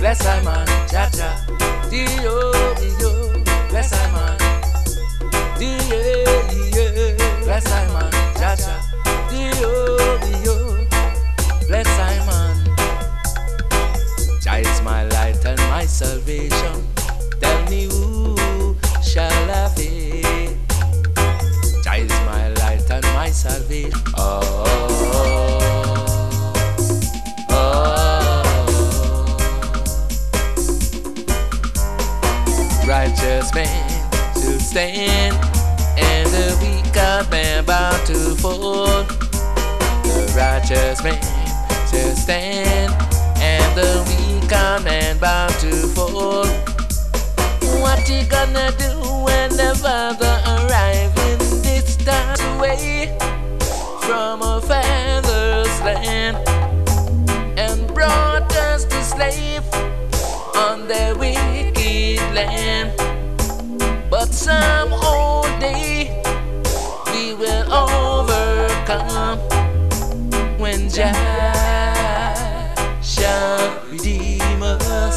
bless I man, cha cha. Dio, bless I man. Dio, bless I man, cha cha. Dio, bless I man. Jah is my light and my salvation. Tell me who shall I fear? Jah is my light and my salvation. Righteous man to stand, and the wicked man bound to fall. The righteous man to stand, and the wicked man bound to fall. What you gonna do when the Father arrives in this time away from our father's land and brought us to slave on their wicked land? But some old day we will overcome when Jah shall redeem us.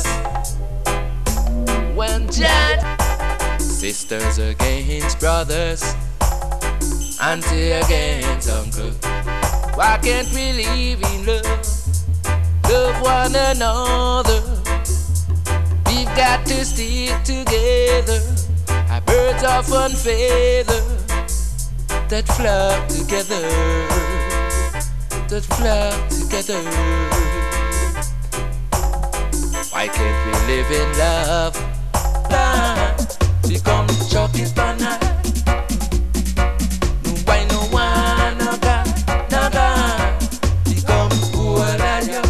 When Jah, sisters against brothers, auntie against uncle, why can't we live in love one another? We've got to stick together, our birds of one feather, that flock together, that flock together. Why can't we live in love? She come chuck it banana. No why no one no God. She come pull at you.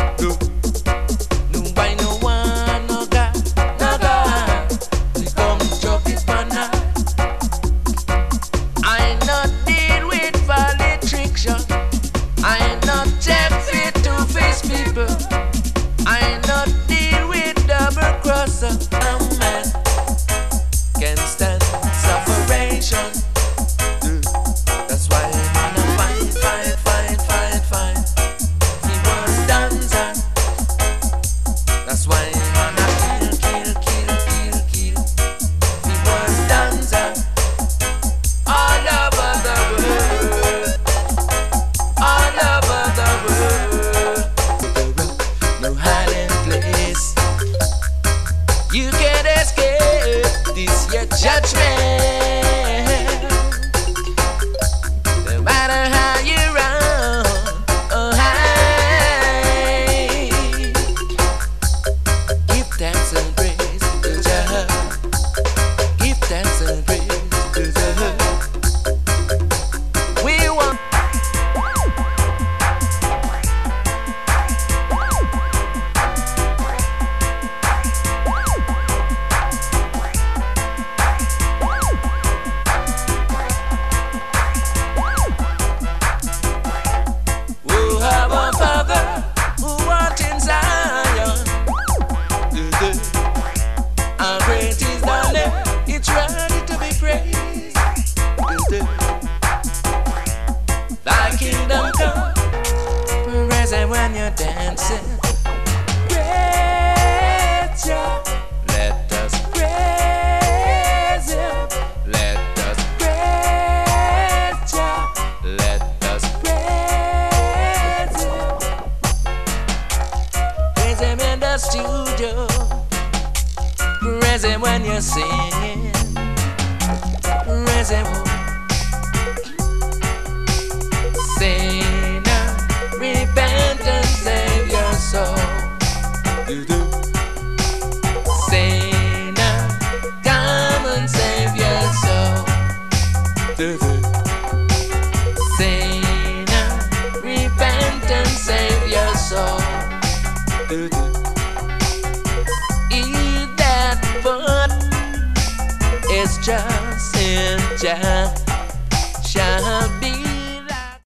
No why no one no God. She come chuck it banana. I not deal with politician. I not check fit to face people. I not deal with double crosser. Man can stand sufferation. That's why I'm gonna fight. He was dancer. That's why I'm gonna kill. He was dancer. All over the world. All over the world. No hiding place. You can't escape this your judgment. No matter how you run or hide, give thanks and praise to Jah. Give thanks and praise to Jah. We want. When you're dancing, praise Jah. Let us praise Him. Let us praise Jah. Let us praise Him. Praise Him in the studio. Praise Him when you're singing. Praise Him. Sing now, repent and save your soul. Say now, come and save your soul. Say now, repent and save your soul. Eat that food is just in Jah shall